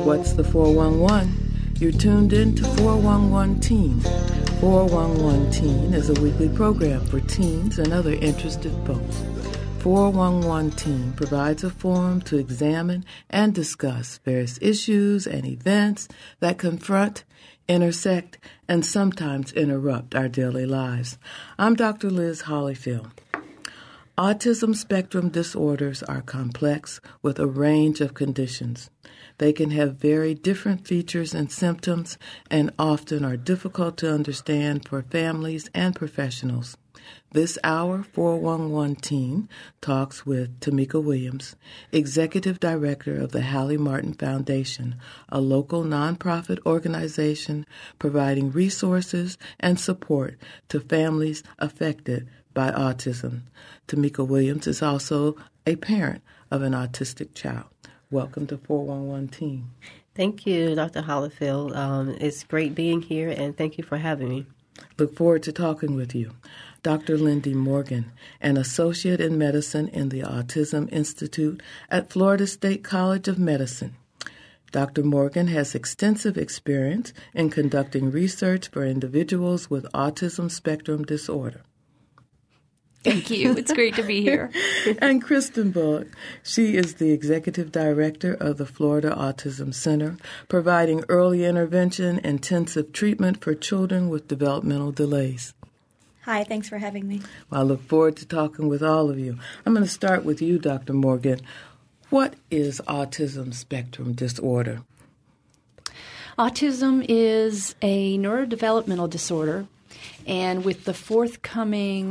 What's the 411? You're tuned in to 411 Teen. 411 Teen is a weekly program for teens and other interested folks. 411 Teen provides a forum to examine and discuss various issues and events that confront, intersect, and sometimes interrupt our daily lives. I'm Dr. Liz Hollyfield. Autism spectrum disorders are complex with a range of conditions. They can have very different features and symptoms and often are difficult to understand for families and professionals. This hour, 411 Teen talks with Tamika Williams, Executive Director of the Hallie Martin Foundation, a local nonprofit organization providing resources and support to families affected by autism. Tamika Williams is also a parent of an autistic child. Welcome to 411 Teen. Thank you, Dr. Hollifield. It's great being here, and thank you for having me. Look forward to talking with you. Dr. Lindy Morgan, an associate in medicine in the Autism Institute at Florida State College of Medicine. Dr. Morgan has extensive experience in conducting research for individuals with autism spectrum disorder. Thank you. It's great to be here. And Kristen Bullock. She is the Executive Director of the Florida Autism Center, providing early intervention, intensive treatment for children with developmental delays. Hi, thanks for having me. Well, I look forward to talking with all of you. I'm going to start with you, Dr. Morgan. What is autism spectrum disorder? Autism is a neurodevelopmental disorder. And with the forthcoming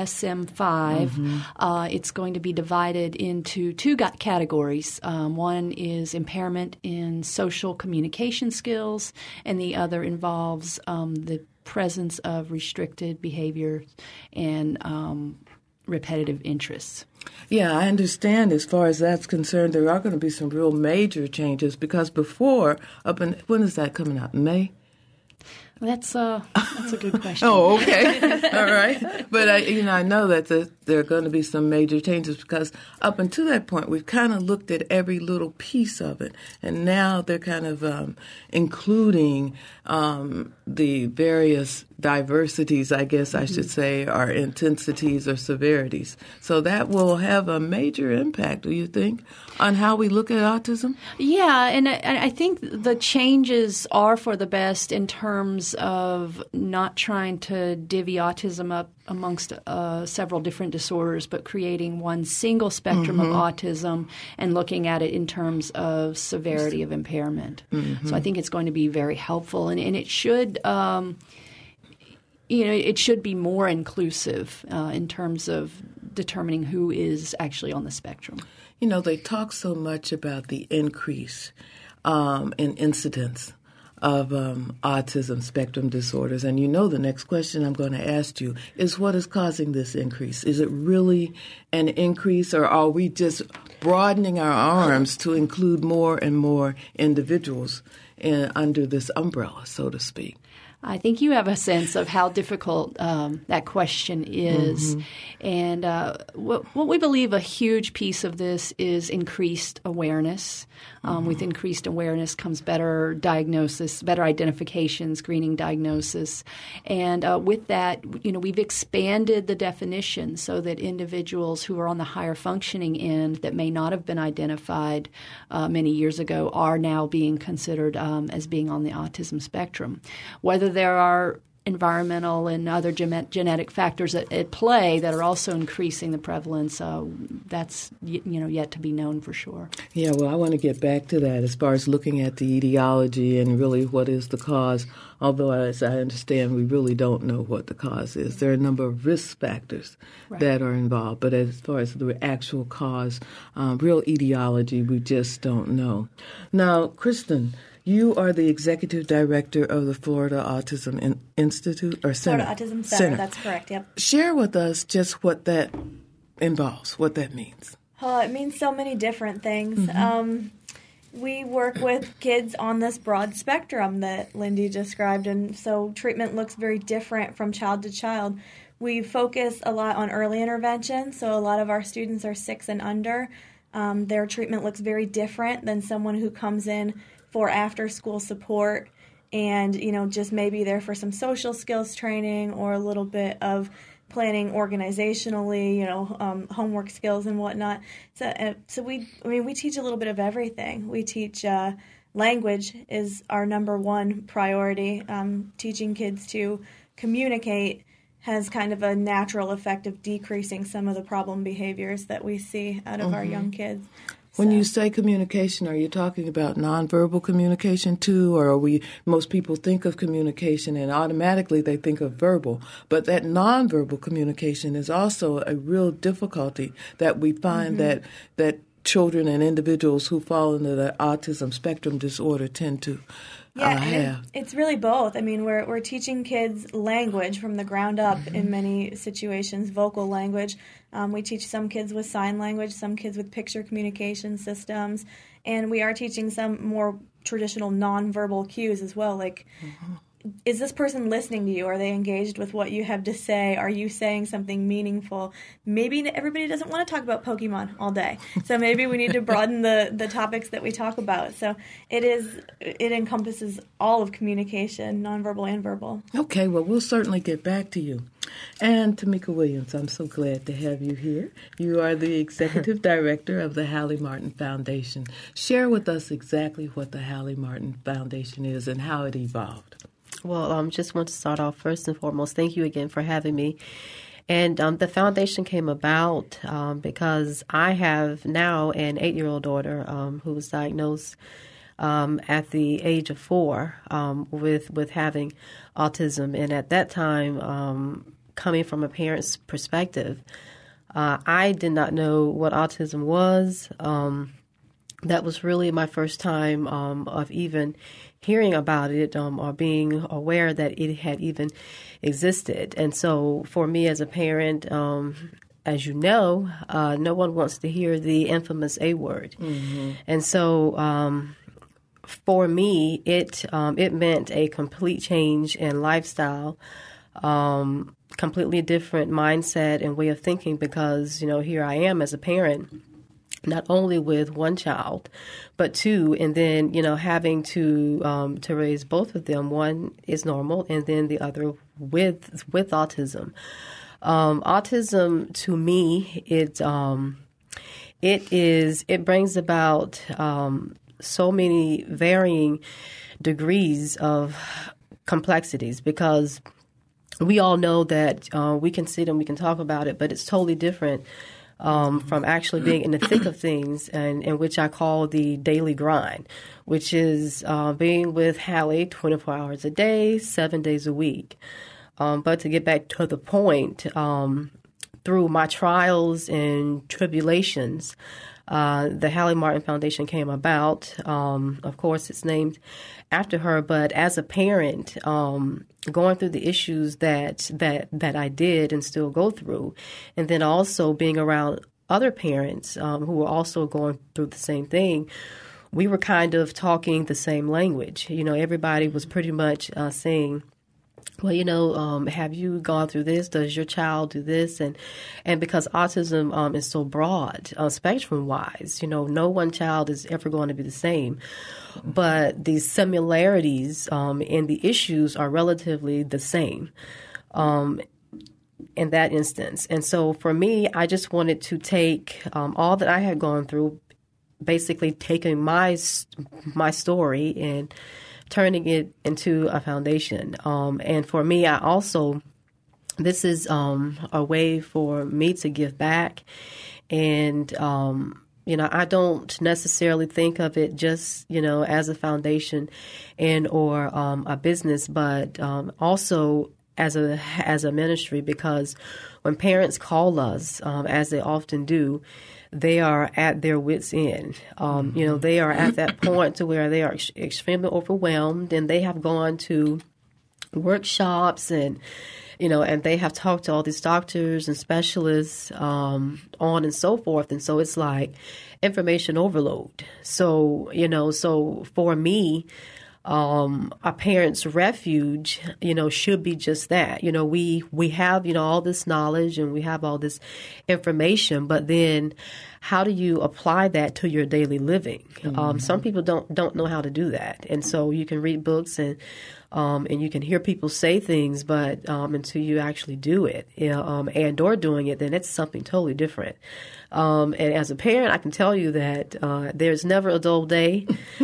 DSM-5, it's going to be divided into two categories. One is impairment in social communication skills, and the other involves the presence of restricted behavior and repetitive interests. Yeah, I understand as far as that's concerned, there are going to be some real major changes because before, when is that coming out? May? That's a good question. Oh, okay. All right. But I know that there are going to be some major changes because up until that point, we've kind of looked at every little piece of it. And now they're kind of including the various diversities, I guess I should say, or intensities or severities. So that will have a major impact, do you think, on how we look at autism? Yeah, and I think the changes are for the best in terms of not trying to divvy autism up amongst several different disorders, but creating one single spectrum of autism and looking at it in terms of severity of impairment. So I think it's going to be very helpful, and it should it should be more inclusive in terms of determining who is actually on the spectrum. You know, they talk so much about the increase in incidence of autism spectrum disorders. And the next question I'm going to ask you is what is causing this increase? Is it really an increase, or are we just broadening our arms to include more and more individuals under this umbrella, so to speak? I think you have a sense of how difficult that question is. And what we believe a huge piece of this is increased awareness. With increased awareness comes better diagnosis, better identification, screening diagnosis. And with that, we've expanded the definition so that individuals who are on the higher functioning end that may not have been identified many years ago are now being considered as being on the autism spectrum. Whether there are environmental and other genetic factors at play that are also increasing the prevalence, that's yet to be known for sure. Yeah, well, I want to get back to that as far as looking at the etiology and really what is the cause, although as I understand we really don't know what the cause is. There are a number of risk factors that are involved, but as far as the actual cause, real etiology, we just don't know. Now, Kristen, you are the Executive Director of the Florida Autism Institute or Center. Florida Autism Center, that's correct, yep. Share with us just what that involves, what that means. It means so many different things. We work with kids on this broad spectrum that Lindy described, and so treatment looks very different from child to child. We focus a lot on early intervention, so a lot of our students are 6 and under. Their treatment looks very different than someone who comes in for after-school support and, just maybe there for some social skills training or a little bit of planning organizationally, homework skills and whatnot. So we teach a little bit of everything. We teach language is our number one priority. Teaching kids to communicate has kind of a natural effect of decreasing some of the problem behaviors that we see out of our young kids. When you say communication, are you talking about nonverbal communication too, or most people think of communication and automatically they think of verbal, but that nonverbal communication is also a real difficulty that we find that children and individuals who fall into the autism spectrum disorder tend to have. It's really both. I mean, we're teaching kids language from the ground up in many situations, vocal language. We teach some kids with sign language, some kids with picture communication systems, and we are teaching some more traditional nonverbal cues as well, like is this person listening to you? Are they engaged with what you have to say? Are you saying something meaningful? Maybe everybody doesn't want to talk about Pokemon all day, so maybe we need to broaden the topics that we talk about. So it encompasses all of communication, nonverbal and verbal. Okay, well, we'll certainly get back to you. And Tamika Williams, I'm so glad to have you here. You are the Executive Director of the Hallie Martin Foundation. Share with us exactly what the Hallie Martin Foundation is and how it evolved. Well, just want to start off first and foremost. Thank you again for having me. And the foundation came about because I have now an 8-year-old daughter who was diagnosed at the age of 4 with having autism. And at that time, coming from a parent's perspective, I did not know what autism was. That was really my first time of even hearing about it or being aware that it had even existed. And so for me as a parent, as you know, no one wants to hear the infamous A word. Mm-hmm. And so for me, it meant a complete change in lifestyle, completely different mindset and way of thinking because, here I am as a parent, not only with one child, but 2, and then, having to raise both of them. One is normal, and then the other with autism. Autism to me, it brings about so many varying degrees of complexities because we all know that we can sit and we can talk about it, but it's totally different from actually being in the thick of things, and which I call the daily grind, which is being with Hallie 24 hours a day, 7 days a week. But to get back to the point, through my trials and tribulations, the Hallie Martin Foundation came about. Of course, it's named after her, but as a parent, going through the issues that I did and still go through, and then also being around other parents who were also going through the same thing, we were kind of talking the same language. Everybody was pretty much saying, well, have you gone through this? Does your child do this? And because autism is so broad, spectrum-wise, no one child is ever going to be the same. But the similarities in the issues are relatively the same in that instance. And so for me, I just wanted to take all that I had gone through, basically taking my story and turning it into a foundation. And for me, this is a way for me to give back. And, I don't necessarily think of it just, as a foundation or a business, but also as a ministry, because when parents call us, as they often do, they are at their wits' end. They are at that point to where they are extremely overwhelmed, and they have gone to workshops and they have talked to all these doctors and specialists, on and so forth. And so it's like information overload. So, so for me, a parent's refuge, should be just that. We have, all this knowledge and we have all this information, but then how do you apply that to your daily living? Some people don't know how to do that. And so you can read books and you can hear people say things, but until you actually do it and or doing it, then it's something totally different. And as a parent, I can tell you that there's never a dull day.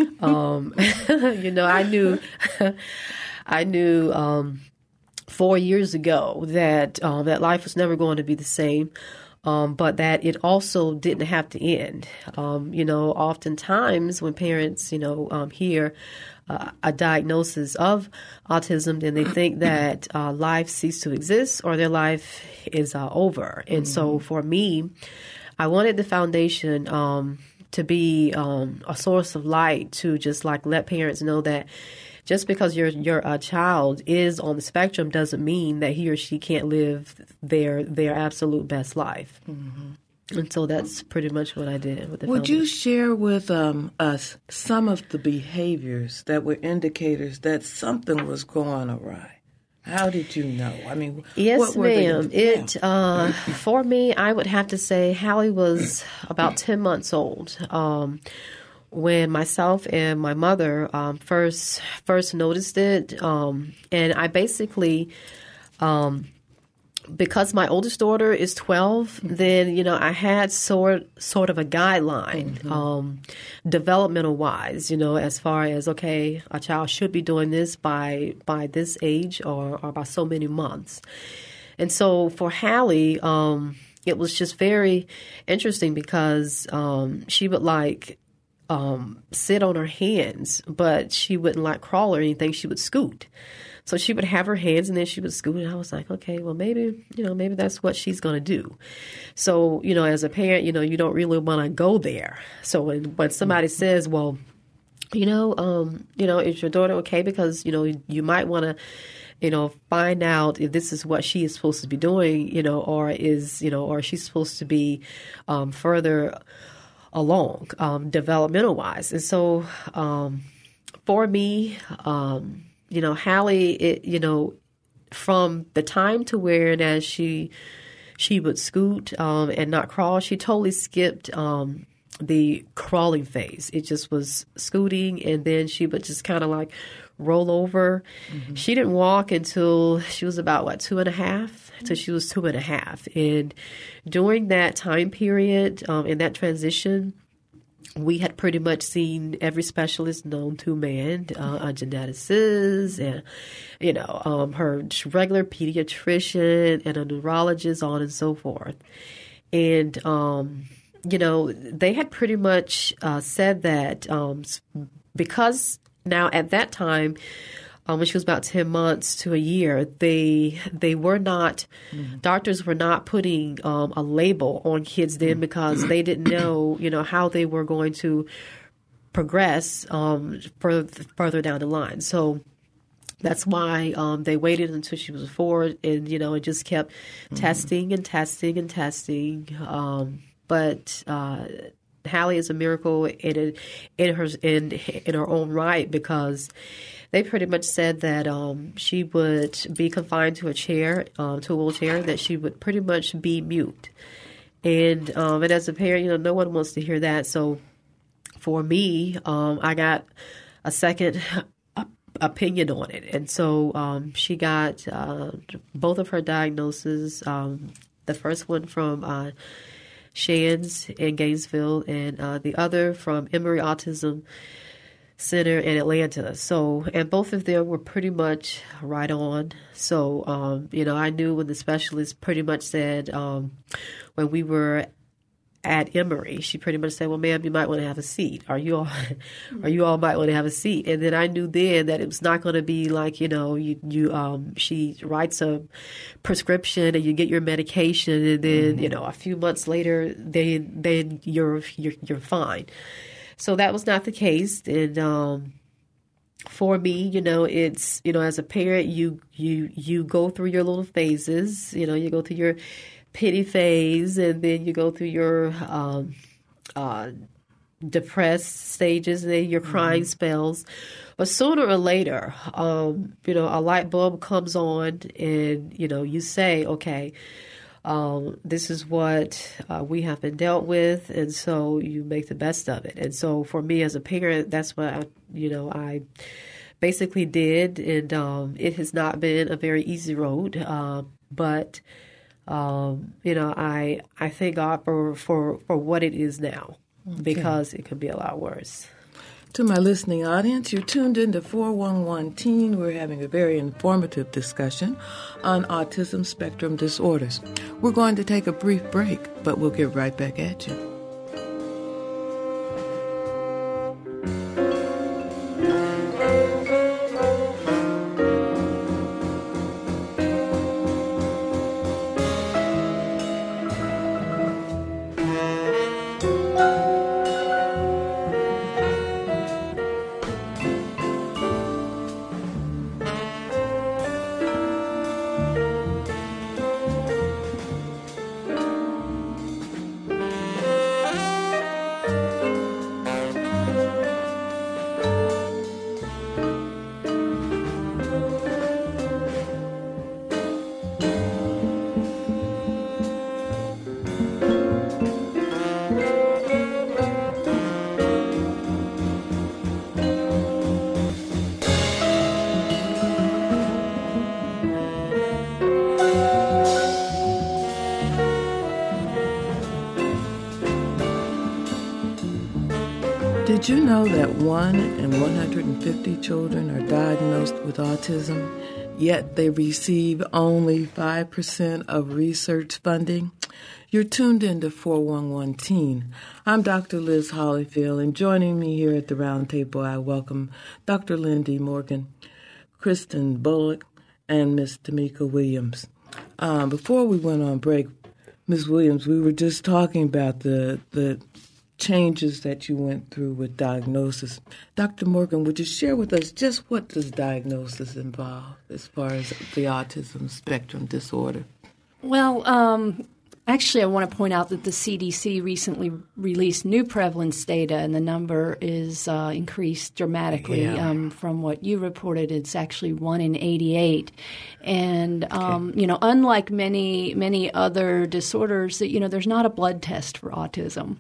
I knew 4 years ago that that life was never going to be the same. But that it also didn't have to end. Oftentimes when parents, hear a diagnosis of autism, then they think that life ceased to exist or their life is over. And so for me, I wanted the foundation to be a source of light to just like let parents know that just because your child is on the spectrum doesn't mean that he or she can't live their absolute best life. And so that's pretty much what I did with the Would foundation. you share with us some of the behaviors that were indicators that something was going awry? How did you know? I mean, yes, what were ma'am. they? For me, I would have to say Hallie was about 10 months old. When myself and my mother first noticed it, and I basically, because my oldest daughter is 12, then I had sort of a guideline, developmental wise, as far as okay, a child should be doing this by this age or by so many months, and so for Hallie, it was just very interesting because she would sit on her hands, but she wouldn't crawl or anything. She would scoot. So she would have her hands and then she would scoot. And I was like, okay, well, maybe that's what she's going to do. So, as a parent, you don't really want to go there. So when somebody says, well, is your daughter okay? Because, you might want to, find out if this is what she is supposed to be doing, or she's supposed to be further along developmental wise. And so for me, Hallie, from the time to where as she would scoot and not crawl, she totally skipped the crawling phase. It just was scooting, and then she would just kind of roll over. She didn't walk until she was about 2.5. So she was 2.5. And during that time period, in that transition, we had pretty much seen every specialist known to man, a geneticist and, her regular pediatrician and a neurologist, on and so forth. And, they had pretty much said that because now at that time, when she was about 10 months to a year, they were not, doctors were not putting a label on kids then because they didn't know, how they were going to progress further down the line. So that's why they waited until she was 4 and, it just kept testing and testing and testing. But Hallie is a miracle in her own right because they pretty much said that she would be confined to a wheelchair, that she would pretty much be mute. And as a parent, no one wants to hear that. So for me, I got a second opinion on it. And so she got both of her diagnoses, the first one from Shands in Gainesville and the other from Emory Autism Center in Atlanta. So, and both of them were pretty much right on. So, I knew when the specialist pretty much said, when we were at Emory, she pretty much said, well, ma'am, you might want to have a seat. Or you all might want to have a seat. And then I knew then that it was not going to be like, she writes a prescription and you get your medication and then, a few months later, then you're fine. So that was not the case. And for me, it's, as a parent, you go through your little phases. You go through your pity phase, and then you go through your depressed stages, then your crying spells. But sooner or later, a light bulb comes on and, you say, okay, this is what we have been dealt with, and so you make the best of it. And so for me as a parent, that's what I basically did, and it has not been a very easy road, but I thank God for what it is now, because it could be a lot worse. To my listening audience, you're tuned into 411 Teen. We're having a very informative discussion on autism spectrum disorders. We're going to take a brief break, but we'll get right back at you. Did you know that 1 in 150 children are diagnosed with autism, yet they receive only 5% of research funding? You're tuned into 411 Teen. I'm Dr. Liz Hollyfield, and joining me here at the round table, I welcome Dr. Lindy Morgan, Kristen Bullock, and Miss Tamika Williams. Before we went on break, Ms. Williams, we were just talking about the changes that you went through with diagnosis. Dr. Morgan, would you share with us just what does diagnosis involve as far as the autism spectrum disorder? Well, actually, I want to point out that the CDC recently released new prevalence data, and the number is increased dramatically from what you reported. It's actually 1 in 88. And, unlike many other disorders, there's not a blood test for autism.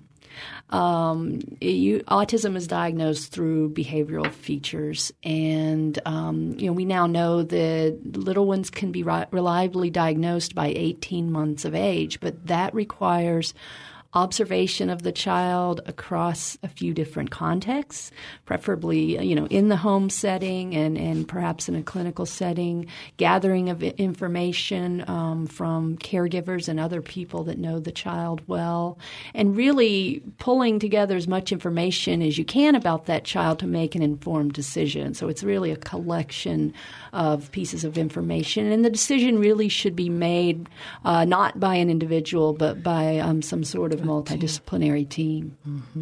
Autism is diagnosed through behavioral features, and we now know that little ones can be reliably diagnosed by 18 months of age, but that requires observation of the child across a few different contexts, preferably, in the home setting and perhaps in a clinical setting, gathering of information from caregivers and other people that know the child well, and really pulling together as much information as you can about that child to make an informed decision. So it's really a collection of pieces of information, and the decision really should be made not by an individual, but by some sort of multidisciplinary team.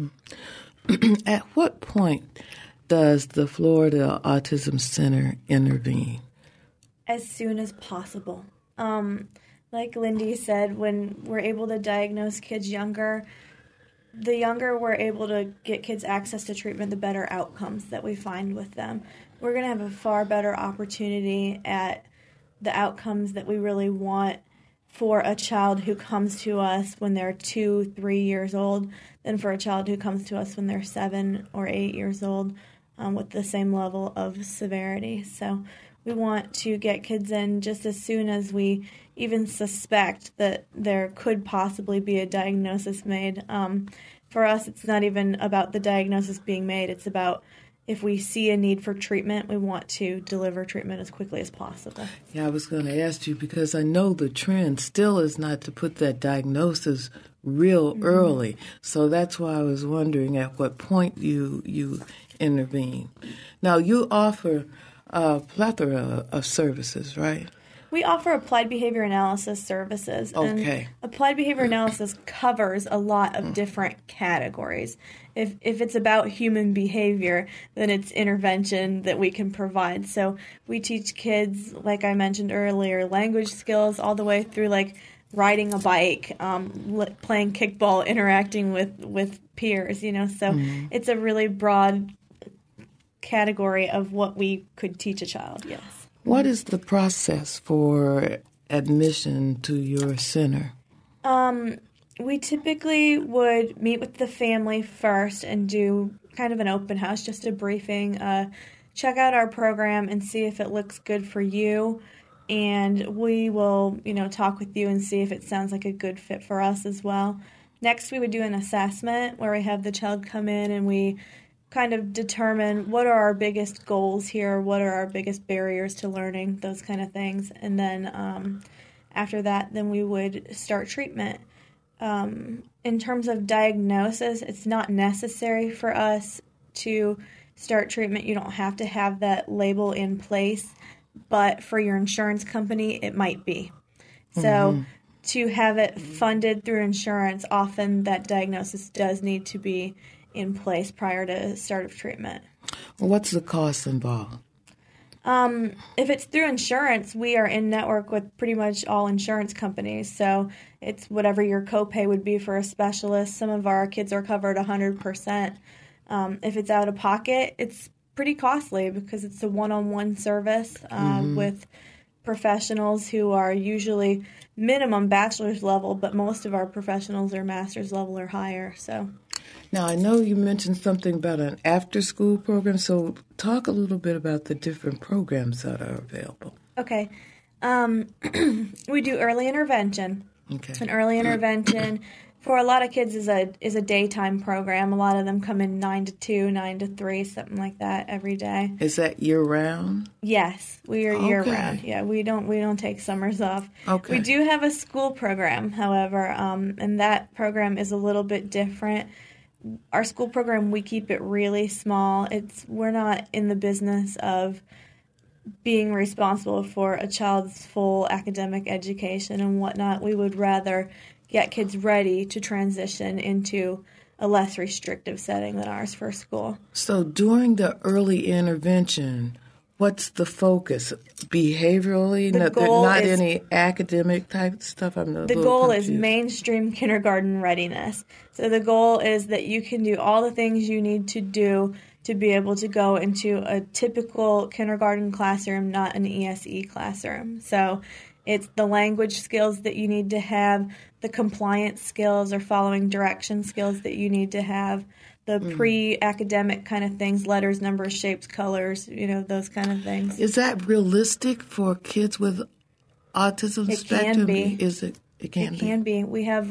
Mm-hmm. At what point does the Florida Autism Center intervene? As soon as possible. Like Lindy said, when we're able to diagnose kids younger, the younger we're able to get kids access to treatment, the better outcomes that we find with them. We're going to have a far better opportunity at the outcomes that we really want for a child who comes to us when they're 2-3 years old than for a child who comes to us when they're 7 or 8 years old with the same level of severity. So we want to get kids in just as soon as we even suspect that there could possibly be a diagnosis made. For us, it's not even about the diagnosis being made. It's about if we see a need for treatment, we want to deliver treatment as quickly as possible. Yeah, I was going to ask you because I know the trend still is not to put that diagnosis real early. So that's why I was wondering at what point you intervene. Now, you offer a plethora of services, right? We offer applied behavior analysis services. Okay. And applied behavior analysis covers a lot of different categories. If it's about human behavior, then it's intervention that we can provide. So we teach kids, like I mentioned earlier, language skills all the way through like riding a bike, playing kickball, interacting with peers, So it's a really broad category of what we could teach a child, yes. What is the process for admission to your center? We typically would meet with the family first and do kind of an open house, just a briefing, check out our program and see if it looks good for you. And we will, talk with you and see if it sounds like a good fit for us as well. Next, we would do an assessment where we have the child come in and we kind of determine what are our biggest goals here, what are our biggest barriers to learning, those kind of things. And then after that, then we would start treatment. In terms of diagnosis, it's not necessary for us to start treatment. You don't have to have that label in place, but for your insurance company, it might be. So to have it funded through insurance, often that diagnosis does need to be in place prior to start of treatment. What's the cost involved? If it's through insurance, we are in network with pretty much all insurance companies. So it's whatever your copay would be for a specialist. Some of our kids are covered 100%. If it's out of pocket, it's pretty costly because it's a one-on-one service with professionals who are usually minimum bachelor's level, but most of our professionals are master's level or higher. So. Now, I know you mentioned something about an after-school program, so talk a little bit about the different programs that are available. Okay. We do early intervention. Okay. An early intervention for a lot of kids is a daytime program. A lot of them come in 9 to 2, 9 to 3, something like that every day. Is that year-round? Yes, we are year-round. Yeah, we don't take summers off. Okay. We do have a school program, however, and that program is a little bit different. Our school program, we keep it really small. We're not in the business of being responsible for a child's full academic education and whatnot. We would rather get kids ready to transition into a less restrictive setting than ours for school. So during the early intervention, what's the focus? Behaviorally? Not any academic type stuff? The goal is mainstream kindergarten readiness. So the goal is that you can do all the things you need to do to be able to go into a typical kindergarten classroom, not an ESE classroom. So it's the language skills that you need to have, the compliance skills or following direction skills that you need to have, the pre-academic kind of things, letters, numbers, shapes, colors, those kind of things. Is that realistic for kids with autism spectrum? It can be. It can be. We have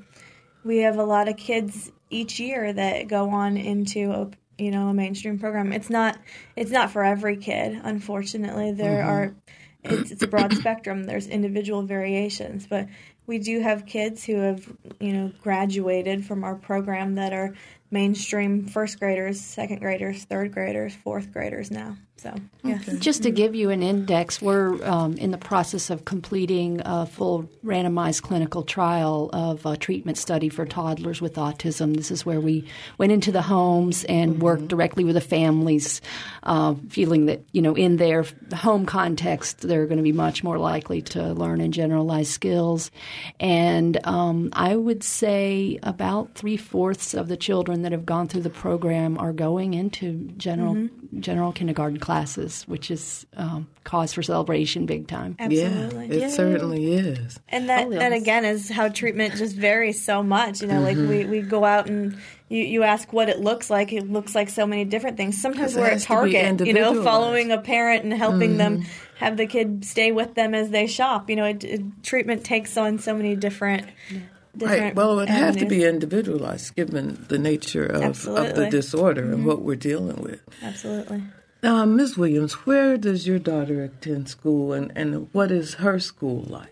a lot of kids each year that go on into a mainstream program. It's not for every kid, unfortunately. It's a broad spectrum. There's individual variations, but we do have kids who have graduated from our program that are mainstream first graders, second graders, third graders, fourth graders now. So, yes. Okay. Just to give you an index, we're in the process of completing a full randomized clinical trial of a treatment study for toddlers with autism. This is where we went into the homes and worked directly with the families, feeling that, in their home context, they're going to be much more likely to learn and generalize skills. And I would say about 3/4 of the children that have gone through the program are going into general kindergarten classes, which is cause for celebration big time. Absolutely. Yeah, it certainly is. And that again is how treatment just varies so much. Like we go out and you ask what it looks like. It looks like so many different things. Sometimes we're at Target, following a parent and helping them have the kid stay with them as they shop. Treatment takes on so many different right. Well, it would have to be individualized given the nature of the disorder and what we're dealing with. Absolutely. Ms. Williams, where does your daughter attend school and what is her school like?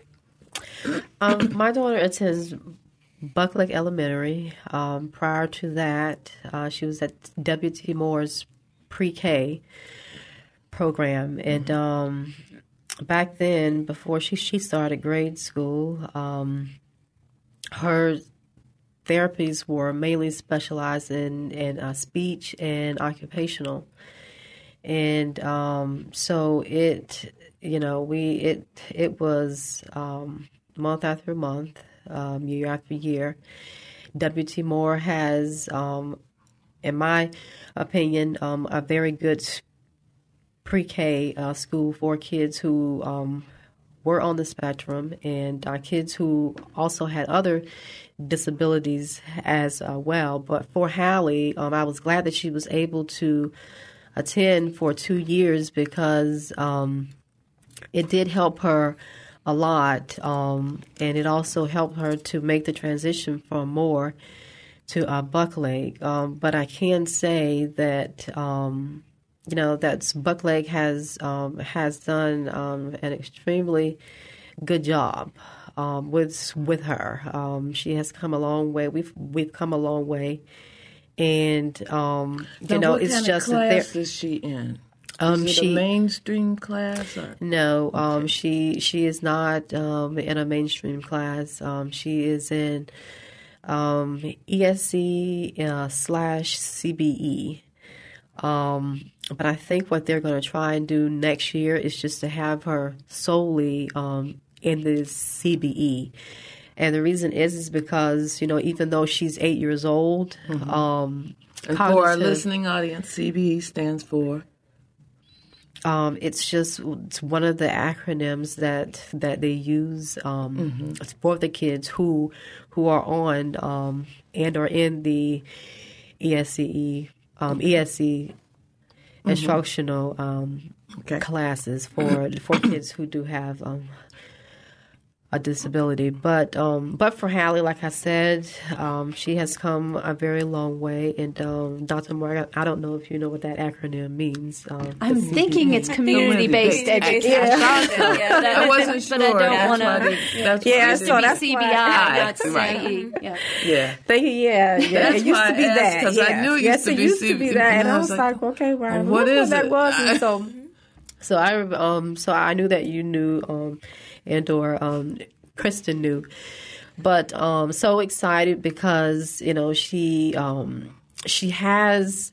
My daughter attends Bucklick Elementary. Prior to that, she was at W.T. Moore's pre-K program. And back then, before she started grade school, her therapies were mainly specialized in speech and occupational. And so it was month after month, year after year. W.T. Moore has, in my opinion, a very good pre-K school for kids who were on the spectrum and kids who also had other disabilities as well. But for Hallie, I was glad that she was able to attend for 2 years because it did help her a lot, and it also helped her to make the transition from Moore to Buckleg. But I can say that that Buckleg has done an extremely good job with her. She has come a long way. We've come a long way, and what it's kind just of class is she in? Is it a mainstream class? Or? No, okay. She is not in a mainstream class. She is in ESC/CBE. But I think what they're going to try and do next year is just to have her solely in the CBE. And the reason is because, even though she's 8 years old, and for our listening audience, CBE stands for? It's one of the acronyms that they use for the kids who are on and are in the ESC instructional classes for kids who do have a disability. But for Hallie, like I said, she has come a very long way. And Dr. Moore, I don't know if you know what that acronym means. I'm thinking it's community-based education. I wasn't sure. But I don't want to. So that's CBI, not CE. Yeah. Thank you. Yeah. That's it used to be that. Because I knew it used to be used to be that, and I was like, okay, well, what is that it? was, and so I knew that you knew. And/or Kristen knew, but so excited because she has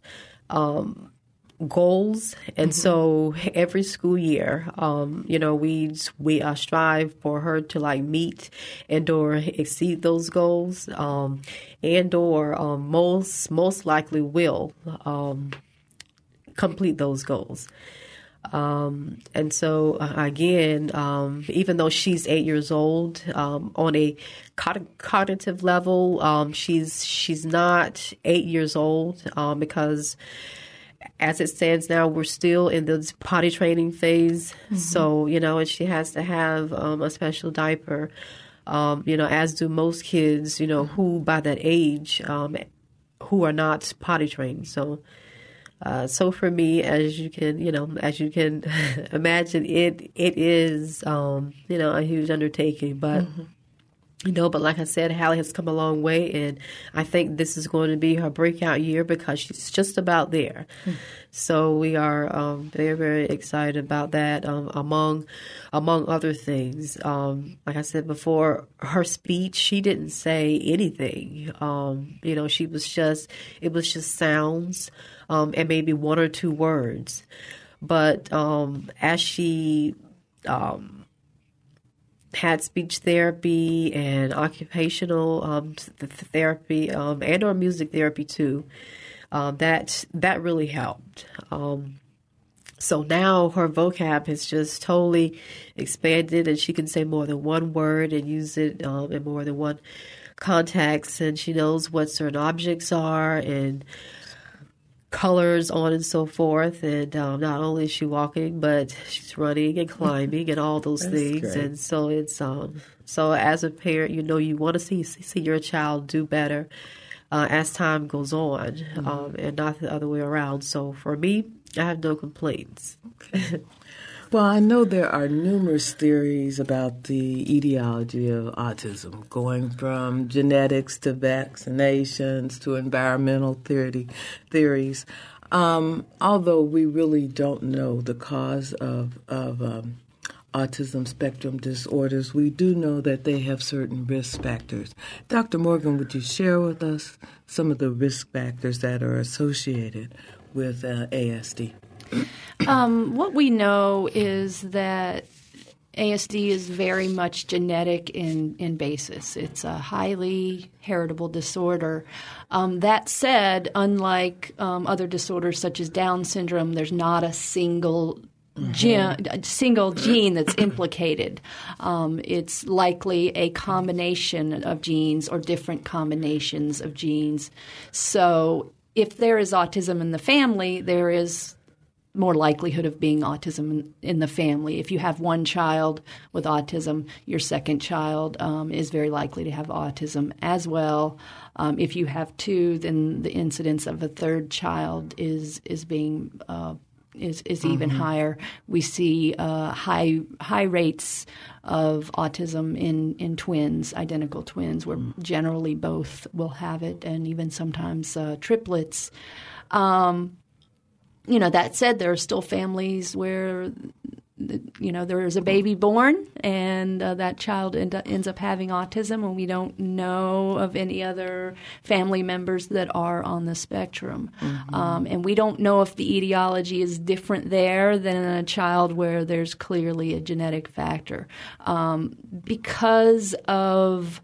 goals, and so every school year, we strive for her to meet and/or exceed those goals, and/or most likely will complete those goals. And so again, even though she's 8 years old, on a cognitive level, she's not 8 years old, because as it stands now, we're still in the potty training phase. So, and she has to have a special diaper, as do most kids, who by that age, who are not potty trained. So for me, as you can imagine, it is, a huge undertaking, but, but like I said, Hallie has come a long way, and I think this is going to be her breakout year because she's just about there. So we are, very, very excited about that, among other things. Like I said before, her speech, she didn't say anything. It was just sounds, and maybe one or two words. But as she had speech therapy and occupational therapy, and or music therapy too, that really helped. So now her vocab has just totally expanded, and she can say more than one word and use it in more than one context, and she knows what certain objects are and colors, on and so forth. And not only is she walking, but she's running and climbing and all those things. Great. And so it's so as a parent, you want to see your child do better as time goes on, and not the other way around. So for me, I have no complaints. Okay. Well, I know there are numerous theories about the etiology of autism, going from genetics to vaccinations to environmental theories. Although we really don't know the cause of autism spectrum disorders, we do know that they have certain risk factors. Dr. Morgan, would you share with us some of the risk factors that are associated with ASD? What we know is that ASD is very much genetic in basis. It's a highly heritable disorder. That said, unlike other disorders such as Down syndrome, there's not a single gene that's implicated. It's likely a combination of genes or different combinations of genes. So if there is autism in the family, there is more likelihood of being autism in the family. If you have one child with autism, your second child is very likely to have autism as well. If you have two, then the incidence of a third child is even higher. We see high rates of autism in twins, identical twins, where generally both will have it, and even sometimes triplets. That said, there are still families where, there is a baby born and that child ends up having autism, and we don't know of any other family members that are on the spectrum. And we don't know if the etiology is different there than in a child where there's clearly a genetic factor. Because of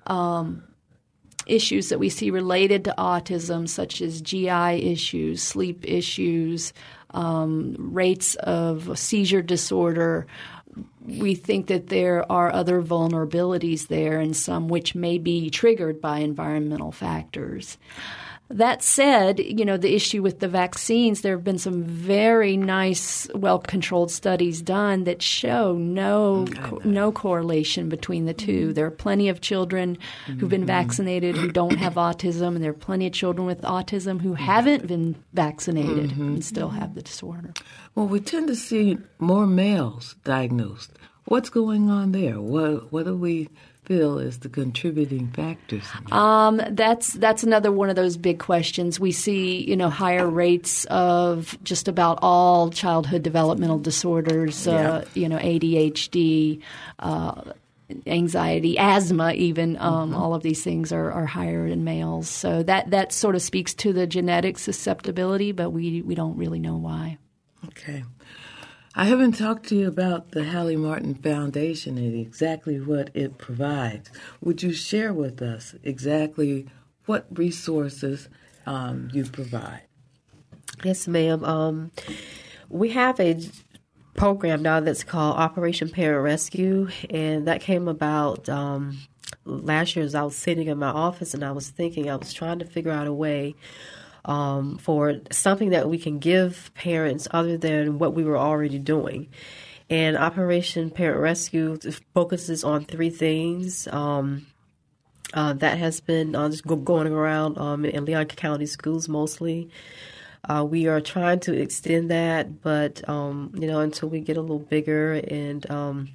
issues that we see related to autism, such as GI issues, sleep issues, rates of seizure disorder, we think that there are other vulnerabilities there, and some which may be triggered by environmental factors. That said, the issue with the vaccines, there have been some very nice, well-controlled studies done that show no correlation between the two. There are plenty of children who've been vaccinated who don't have autism, and there are plenty of children with autism who haven't been vaccinated and still have the disorder. Well, we tend to see more males diagnosed. What's going on there? What do we feel is the contributing factors? That's another one of those big questions. We see, higher rates of just about all childhood developmental disorders, ADHD, anxiety, asthma even. All of these things are higher in males. So that sort of speaks to the genetic susceptibility, but we don't really know why. Okay. I haven't talked to you about the Hallie Martin Foundation and exactly what it provides. Would you share with us exactly what resources you provide? Yes, ma'am. We have a program now that's called Operation Parent Rescue, and that came about last year as I was sitting in my office and I was trying to figure out a way for something that we can give parents other than what we were already doing. And Operation Parent Rescue focuses on three things. That has been just going around in Leon County schools mostly. We are trying to extend that, but until we get a little bigger and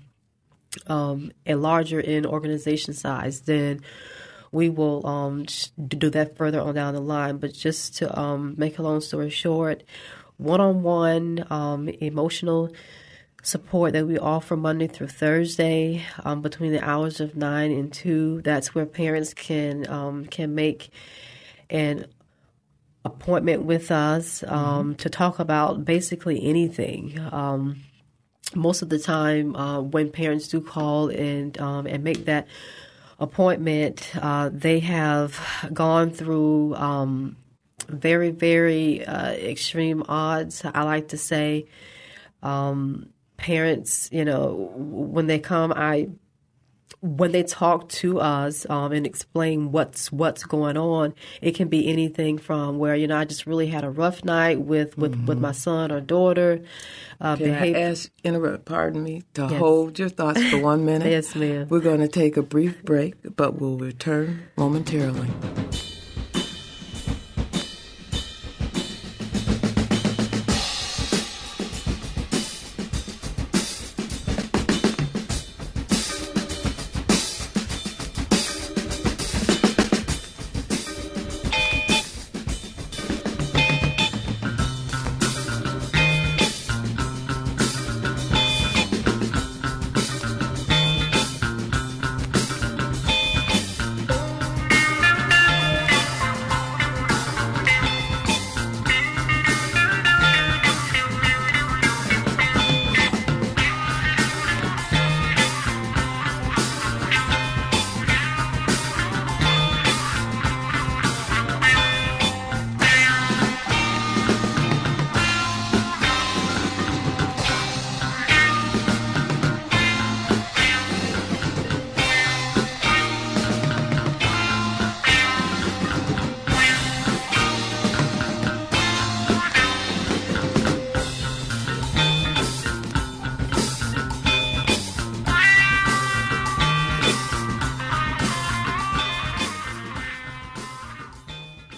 larger in organization size, then we will do that further on down the line. But just to make a long story short, one-on-one emotional support that we offer Monday through Thursday between the hours of 9 and 2. That's where parents can make an appointment with us to talk about basically anything. Most of the time, when parents do call and make that appointment, they have gone through very, very extreme odds, I like to say. Parents, when they come, when they talk to us and explain what's going on, it can be anything from where, I just really had a rough night with my son or daughter. Can I pardon me, to hold your thoughts for 1 minute? Yes, ma'am. We're going to take a brief break, but we'll return momentarily.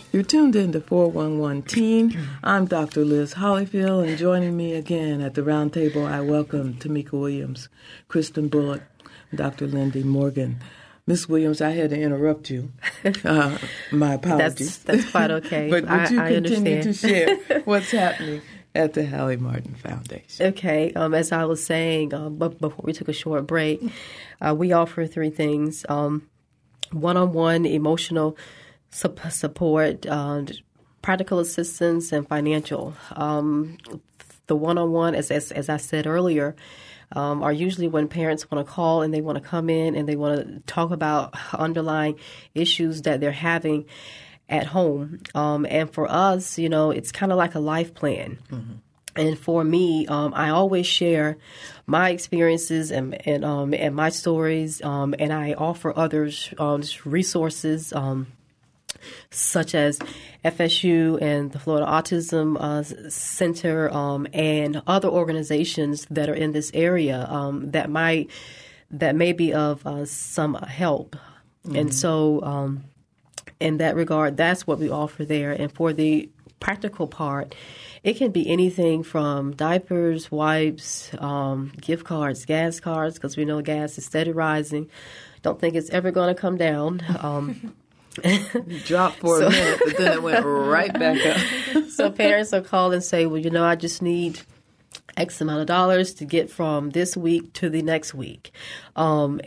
You're tuned in to 411 Teen. I'm Dr. Liz Hollyfield, and joining me again at the round table, I welcome Tamika Williams, Kristen Bullock, and Dr. Lindy Morgan. Miss Williams, I had to interrupt you. My apologies. That's quite okay. But would you I continue understand. to share what's happening at the Hallie Martin Foundation? Okay. As I was saying, but before we took a short break, we offer three things: one-on-one emotional support, practical assistance, and financial. The one-on-one, as I said earlier, are usually when parents want to call and they want to come in and they want to talk about underlying issues that they're having at home. And for us, it's kind of like a life plan. Mm-hmm. And for me, I always share my experiences and my stories, and I offer others resources such as FSU and the Florida Autism Center and other organizations that are in this area that may be of some help. Mm-hmm. And so in that regard, that's what we offer there. And for the practical part, it can be anything from diapers, wipes, gift cards, gas cards, because we know gas is steady rising. Don't think it's ever going to come down. Dropped for a minute, but then it went right back up. So parents will call and say, well, I just need X amount of dollars to get from this week to the next week. And,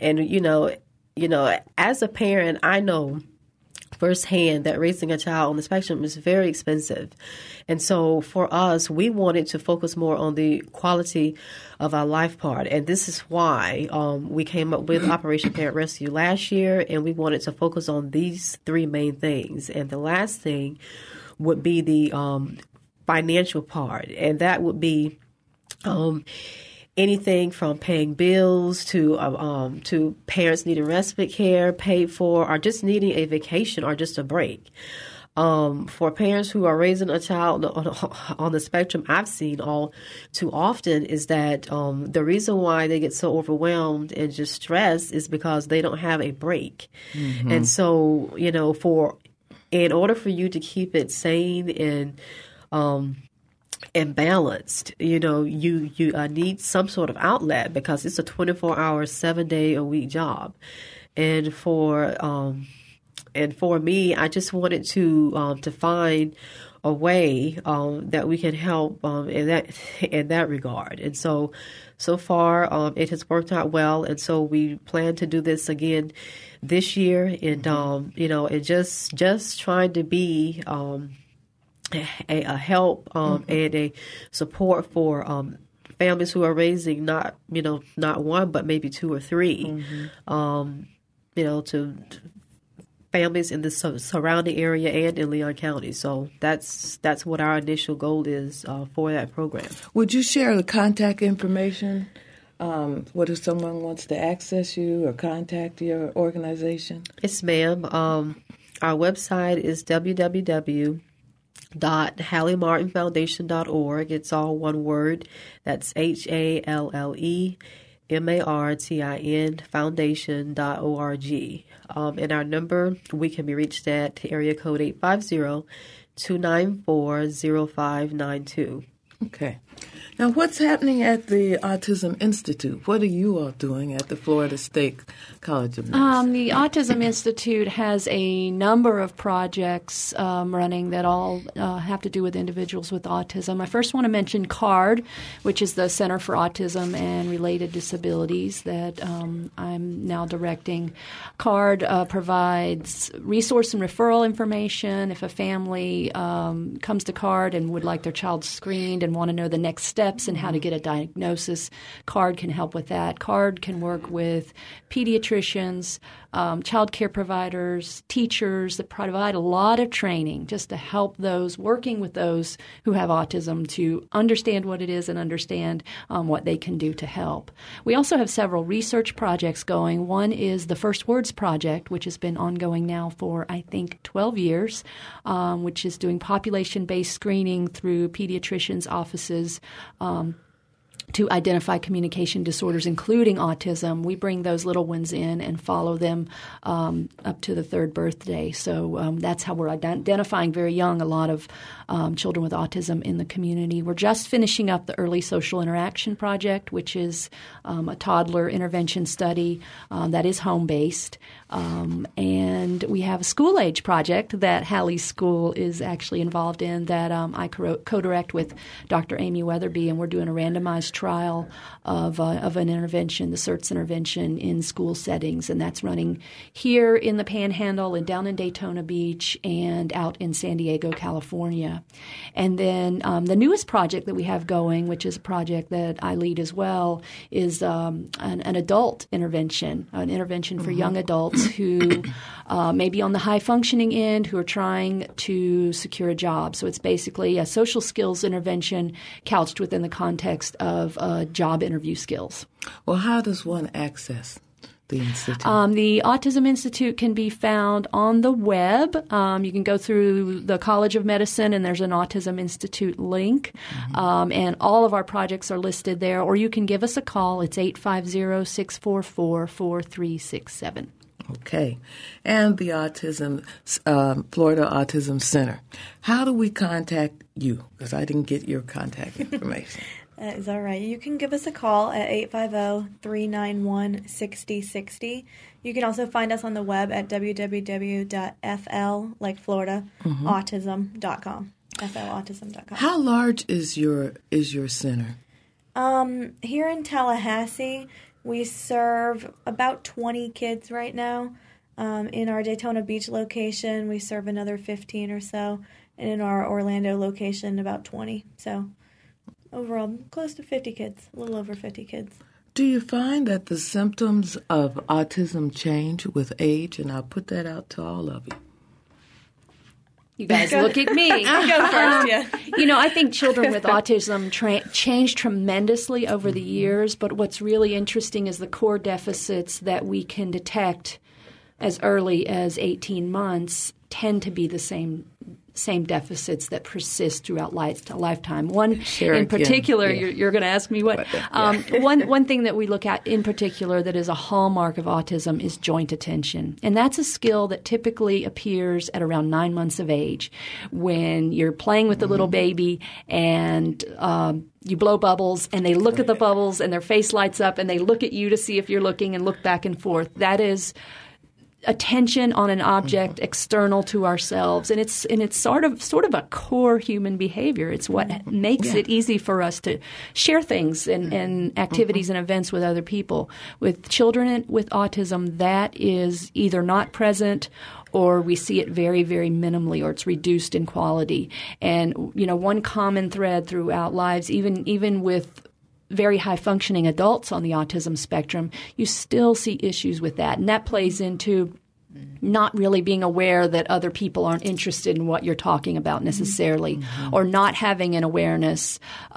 as a parent, I know firsthand that raising a child on the spectrum is very expensive. And so for us, we wanted to focus more on the quality of our life part. And this is why we came up with Operation Parent Rescue last year, and we wanted to focus on these three main things. And the last thing would be the financial part, and that would be anything from paying bills to parents needing respite care paid for, or just needing a vacation or just a break. For parents who are raising a child on the spectrum, I've seen all too often is that the reason why they get so overwhelmed and just stressed is because they don't have a break. Mm-hmm. And so, in order for you to keep it sane and balanced, you need some sort of outlet, because it's a 24-hour, 7-day-a-week job. And for me, I just wanted to find a way that we can help in that regard. And so far, it has worked out well. And so we plan to do this again this year. And and just trying to be a help and a support for families who are raising not one but maybe two or three, to families in the surrounding area and in Leon County. So that's what our initial goal is for that program. Would you share the contact information? What if someone wants to access you or contact your organization? Yes, ma'am. Our website is www.HallieMartinFoundation.org. It's all one word. That's HalleMartin Foundation.org. And our number, we can be reached at area code 850-294-0592. Okay. Now, what's happening at the Autism Institute? What are you all doing at the Florida State College of Medicine? The Autism Institute has a number of projects running that all have to do with individuals with autism. I first want to mention CARD, which is the Center for Autism and Related Disabilities that I'm now directing. CARD provides resource and referral information. If a family comes to CARD and would like their child screened and want to know the next steps and how to get a diagnosis, CARD can help with that. CARD can work with pediatricians, child care providers, teachers that provide a lot of training just to help those working with those who have autism to understand what it is and understand what they can do to help. We also have several research projects going. One is the First Words Project, which has been ongoing now for, I think, 12 years, which is doing population-based screening through pediatricians' offices to identify communication disorders, including autism. We bring those little ones in and follow them up to the third birthday. So that's how we're identifying very young a lot of children with autism in the community. We're just finishing up the Early Social Interaction Project, which is a toddler intervention study that is home-based. And we have a school-age project that Halley's School is actually involved in that I co-direct with Dr. Amy Weatherby, and we're doing a randomized trial of an intervention, the CERTS intervention in school settings, and that's running here in the Panhandle and down in Daytona Beach and out in San Diego, California. And then the newest project that we have going, which is a project that I lead as well, is an adult intervention, an intervention for young adults who may be on the high-functioning end, who are trying to secure a job. So it's basically a social skills intervention couched within the context of job interview skills. Well, how does one access the Institute? The Autism Institute can be found on the web. You can go through the College of Medicine, and there's an Autism Institute link. And all of our projects are listed there. Or you can give us a call. It's 850-644-4367. Okay. And the Florida Autism Center. How do we contact you? Because I didn't get your contact information. That is all right. You can give us a call at 850-391-6060. You can also find us on the web at www.fl, like Florida, autism.com. flautism.com. How large is your center? Here in Tallahassee, we serve about 20 kids right now. In our Daytona Beach location, we serve another 15 or so. And in our Orlando location, about 20. So overall, close to 50 kids, a little over 50 kids. Do you find that the symptoms of autism change with age? And I'll put that out to all of you. You guys look at me. I'll go first, yeah. I think children with autism change tremendously over the years, but what's really interesting is the core deficits that we can detect as early as 18 months tend to be the same deficits that persist throughout lifetime. One in particular, you're going to ask me what. One thing that we look at in particular that is a hallmark of autism is joint attention. And that's a skill that typically appears at around 9 months of age when you're playing with the little baby and you blow bubbles and they look at the bubbles and their face lights up and they look at you to see if you're looking and look back and forth. That is attention on an object external to ourselves, and it's sort of a core human behavior. It's what makes it easy for us to share things and activities and events with other people. With children with autism, that is either not present or we see it very, very minimally, or it's reduced in quality. And one common thread throughout lives, even with very high-functioning adults on the autism spectrum, you still see issues with that. And that plays into not really being aware that other people aren't interested in what you're talking about necessarily, or not having an awareness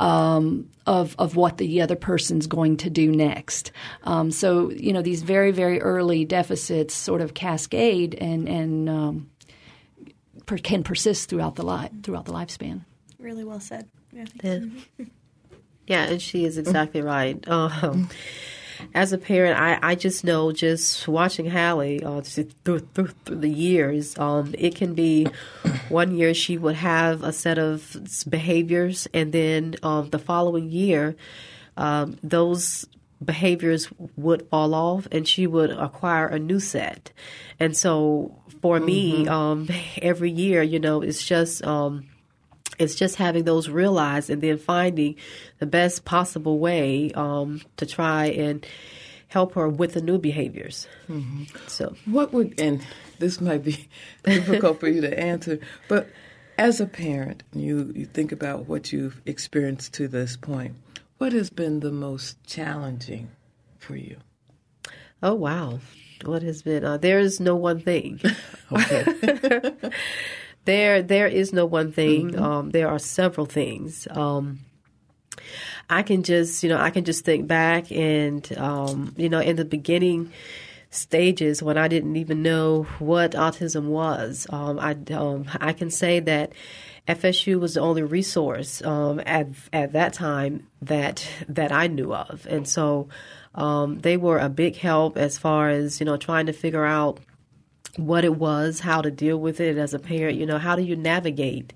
of what the other person's going to do next. So, these very, very early deficits sort of cascade and can persist throughout the lifespan. Really well said. Yeah, and she is exactly right. As a parent, I just know, just watching Hallie through the years, it can be 1 year she would have a set of behaviors, and then the following year, those behaviors would fall off, and she would acquire a new set. And so for me, every year, it's just having those realized and then finding the best possible way to try and help her with the new behaviors. So, and this might be difficult for you to answer, but as a parent, you think about what you've experienced to this point. What has been the most challenging for you? Oh, wow. What has been? There is no one thing. Okay. There is no one thing. There are several things. I can just think back and, in the beginning, stages when I didn't even know what autism was. I can say that FSU was the only resource at that time that I knew of, and so they were a big help as far as trying to figure out what it was, how to deal with it as a parent. How do you navigate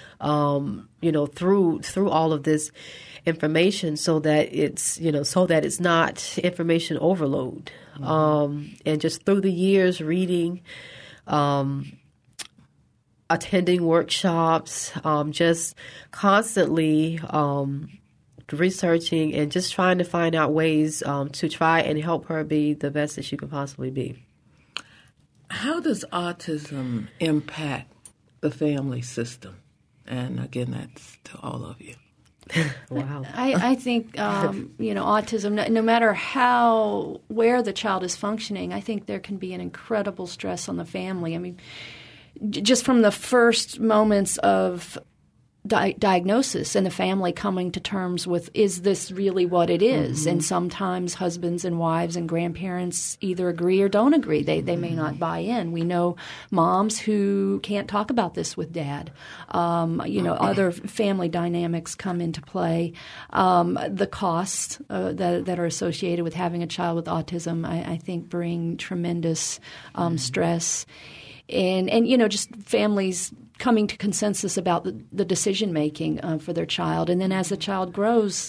through all of this information so that it's not information overload. And just through the years, reading, attending workshops, just constantly researching and just trying to find out ways to try and help her be the best that she could possibly be. How does autism impact the family system? And again, that's to all of you. Wow. I think, autism, no matter where the child is functioning, I think there can be an incredible stress on the family. I mean, just from the first moments of diagnosis and the family coming to terms with, is this really what it is? Mm-hmm. And sometimes husbands and wives and grandparents either agree or don't agree. They may not buy in. We know moms who can't talk about this with dad. Other family dynamics come into play. The costs that are associated with having a child with autism, I think, bring tremendous stress. And just families coming to consensus about the decision-making for their child. And then as the child grows,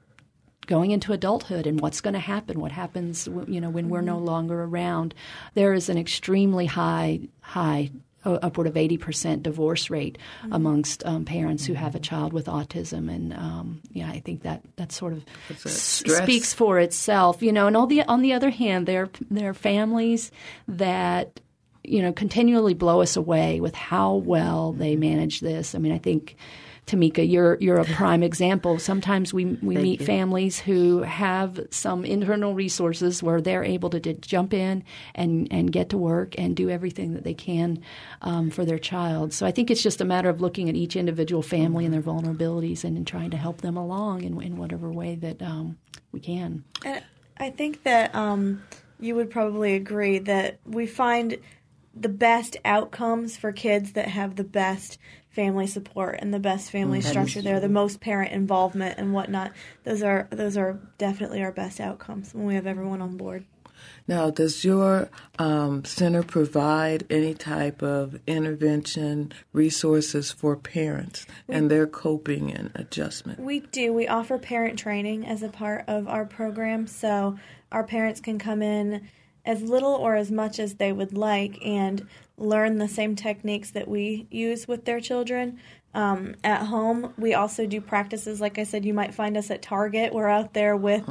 going into adulthood and what's going to happen, what happens when we're no longer around. There is an extremely high upward of 80% divorce rate amongst parents who have a child with autism. And, I think that sort of speaks for itself. And on the other hand, there are families that continually blow us away with how well they manage this. I mean, I think, Tamika, you're a prime example. Sometimes we meet families who have some internal resources where they're able to jump in and get to work and do everything that they can for their child. So I think it's just a matter of looking at each individual family and their vulnerabilities and trying to help them along in whatever way that we can. And I think that you would probably agree that we find the best outcomes for kids that have the best family support and the best family structure there, the most parent involvement and whatnot. Those are definitely our best outcomes when we have everyone on board. Now, does your center provide any type of intervention resources for parents and their coping and adjustment? We do. We offer parent training as a part of our program, so our parents can come in as little or as much as they would like and learn the same techniques that we use with their children at home. We also do practices. Like I said, you might find us at Target. We're out there with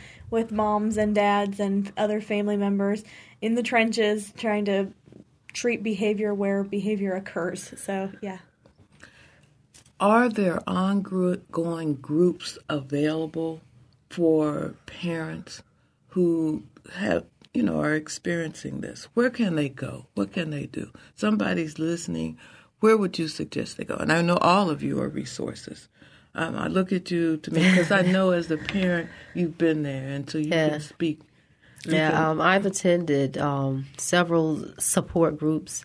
moms and dads and other family members in the trenches trying to treat behavior where behavior occurs. So, yeah. Are there ongoing groups available for parents who have are experiencing this? Where can they go? What can they do? Somebody's listening. Where would you suggest they go? And I know all of you are resources. I look at you to me because I know as the parent you've been there, and so you can speak. I've attended several support groups.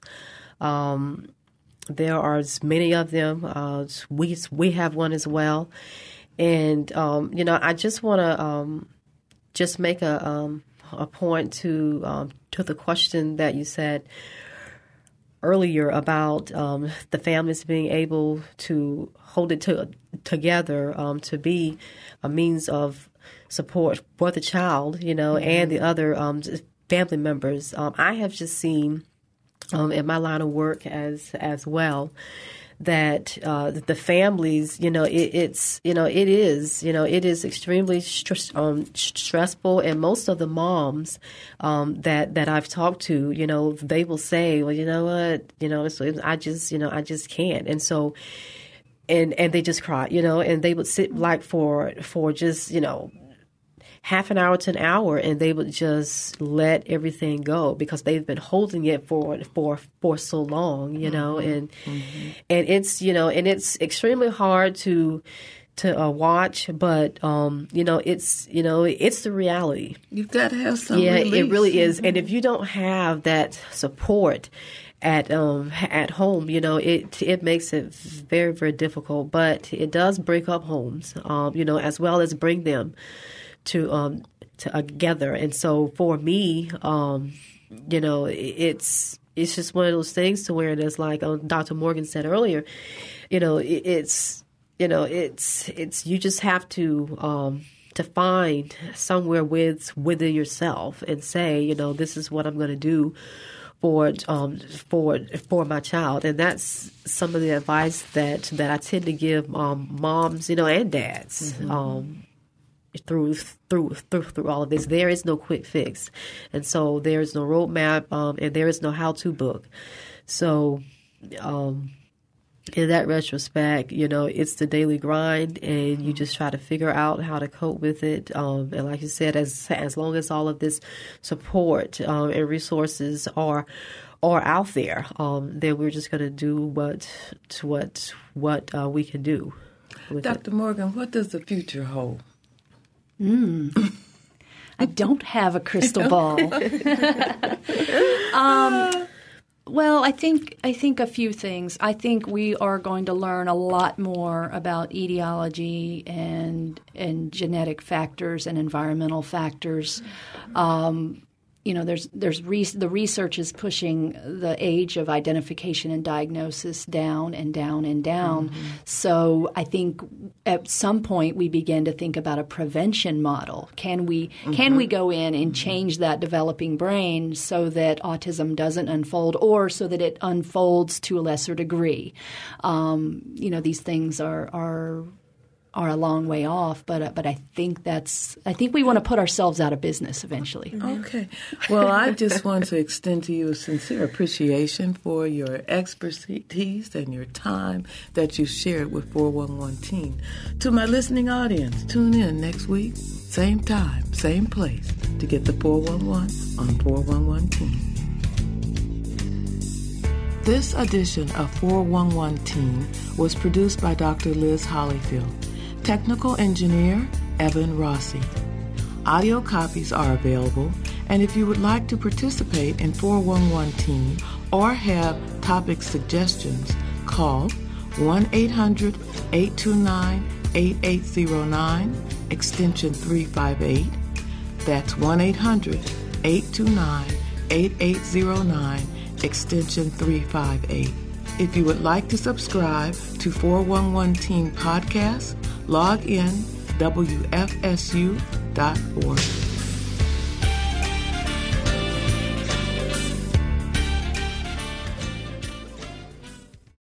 There are many of them. We have one as well, and I just want to just make a point to the question that you said earlier about the families being able to hold it together to be a means of support for the child, and the other family members. I have just seen in my line of work as well that the families, it is extremely stressful, and most of the moms that I've talked to, they will say, well, you know what, I just can't, and so, and they just cry, and they would sit like for just half an hour to an hour, and they would just let everything go because they've been holding it for so long, and it's and it's extremely hard to watch, but it's it's the reality. You've got to have some. Yeah, release. it really is. And if you don't have that support at home, it makes it very, very difficult. But it does break up homes, as well as bring them together. And so for me, it's just one of those things to where it's like Dr. Morgan said earlier, it's you just have to find somewhere within yourself and say, this is what I'm going to do for my child. And that's some of the advice that I tend to give moms, and dads. Through all of this, there is no quick fix, and so there is no roadmap, and there is no how-to book. So, in that retrospect, it's the daily grind, and you just try to figure out how to cope with it. And like you said, as long as all of this support and resources are out there, then we're just going to do what we can do. Dr. Morgan, what does the future hold? I don't have a crystal ball. Well, I think a few things. I think we are going to learn a lot more about etiology and genetic factors and environmental factors. The research is pushing the age of identification and diagnosis down and down and down. Mm-hmm. So I think at some point we begin to think about a prevention model. Can we go in and change that developing brain so that autism doesn't unfold, or so that it unfolds to a lesser degree? These things are a long way off, but I think we want to put ourselves out of business eventually. Okay. Well, I just want to extend to you a sincere appreciation for your expertise and your time that you shared with 411 Teen. To my listening audience, tune in next week, same time, same place, to get the 411 on 411 Teen. This edition of 411 Teen was produced by Dr. Liz Hollyfield. Technical engineer, Evan Rossi. Audio copies are available, and if you would like to participate in 411 Teen or have topic suggestions, call 1-800-829-8809, extension 358. That's 1-800-829-8809, extension 358. If you would like to subscribe to 411 Teen Podcast, log in wfsu.org.